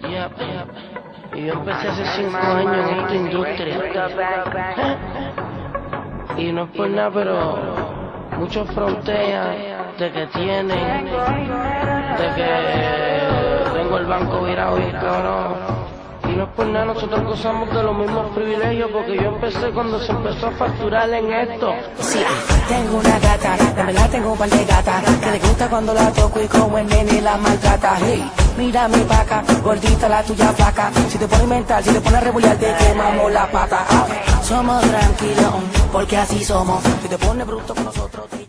Yep. Y yo empecé hace 5 años en esta industria. Y no es por nada, pero muchos frontean de que tienen, de que tengo el banco virado y cabrón. Y no es por nada, nosotros gozamos de los mismos privilegios, porque yo empecé cuando se empezó a facturar en esto. Sí, tengo una gata, de verdad tengo un par de gatas, que le gusta cuando la toco y como el nene la maltrata. Hey, mira mi vaca, gordita la tuya flaca, si te pone mental, si te pone a rebuliar te quemamos la pata. Somos tranquilos, porque así somos, si te pone bruto con nosotros